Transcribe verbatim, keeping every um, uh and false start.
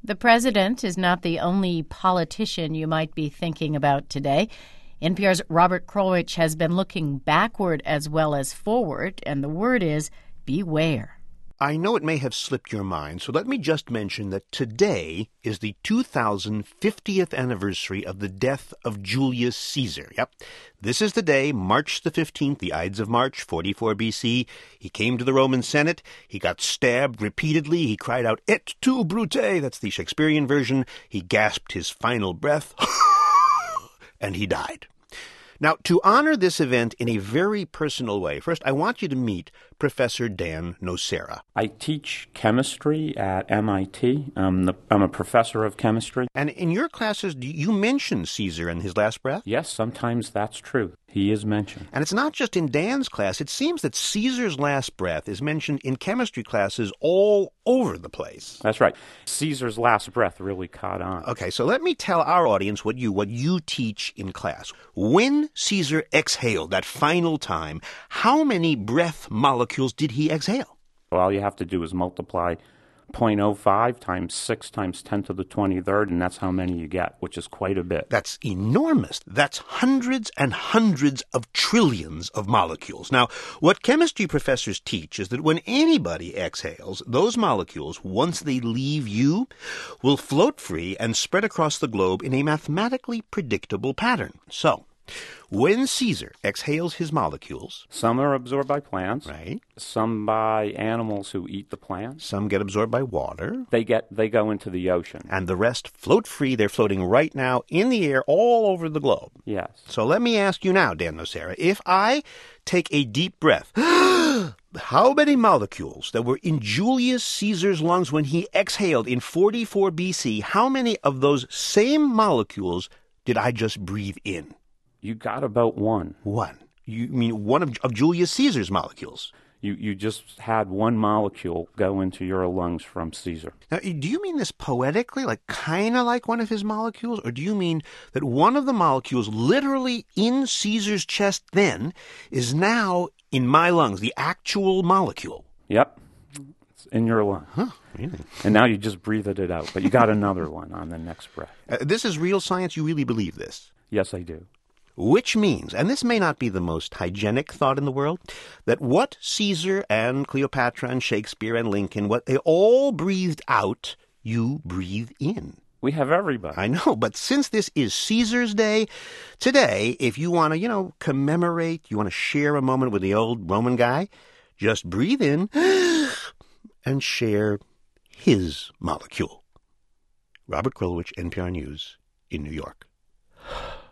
The president is not the only politician you might be thinking about today. N P R's Robert Krulwich has been looking backward as well as forward, and the word is beware. I know it may have slipped your mind, so let me just mention that today is the two thousand fiftieth anniversary of the death of Julius Caesar. Yep, this is the day, March the fifteenth, the Ides of March, forty-four B C. He came to the Roman Senate. He got stabbed repeatedly. He cried out, "Et tu, Brute!" That's the Shakespearean version. He gasped his final breath, and he died. Now, to honor this event in a very personal way, first I want you to meet Professor Dan Nocera. I teach chemistry at M I T. I'm, the, I'm a professor of chemistry. And in your classes, do you mention Caesar and his last breath? Yes, sometimes that's true. He is mentioned. And it's not just in Dan's class. It seems that Caesar's last breath is mentioned in chemistry classes all over the place. That's right. Caesar's last breath really caught on. Okay, so let me tell our audience what you what you teach in class. When Caesar exhaled that final time, how many breath molecules did he exhale? Well, all you have to do is multiply zero point zero five times six times ten to the twenty-third, and that's how many you get, which is quite a bit. That's enormous. That's hundreds and hundreds of trillions of molecules. Now, what chemistry professors teach is that when anybody exhales, those molecules, once they leave you, will float free and spread across the globe in a mathematically predictable pattern. So, when Caesar exhales his molecules... Some are absorbed by plants. Right. Some by animals who eat the plants. Some get absorbed by water. They get they go into the ocean. And the rest float free. They're floating right now in the air all over the globe. Yes. So let me ask you now, Dan Nocera, if I take a deep breath, how many molecules that were in Julius Caesar's lungs when he exhaled in forty-four B C, how many of those same molecules did I just breathe in? You got about one. One. You mean one of, of Julius Caesar's molecules? You you just had one molecule go into your lungs from Caesar. Now, do you mean this poetically, like kind of like one of his molecules? Or do you mean that one of the molecules literally in Caesar's chest then is now in my lungs, the actual molecule? Yep. It's in your lung. Huh, really? And now you just breathed it out, but you got another one on the next breath. Uh, this is real science? You really believe this? Yes, I do. Which means, and this may not be the most hygienic thought in the world, that what Caesar and Cleopatra and Shakespeare and Lincoln, what they all breathed out, you breathe in. We have everybody. I know, but since this is Caesar's Day, today, if you want to, you know, commemorate, you want to share a moment with the old Roman guy, just breathe in and share his molecule. Robert Krulwich, N P R News, in New York.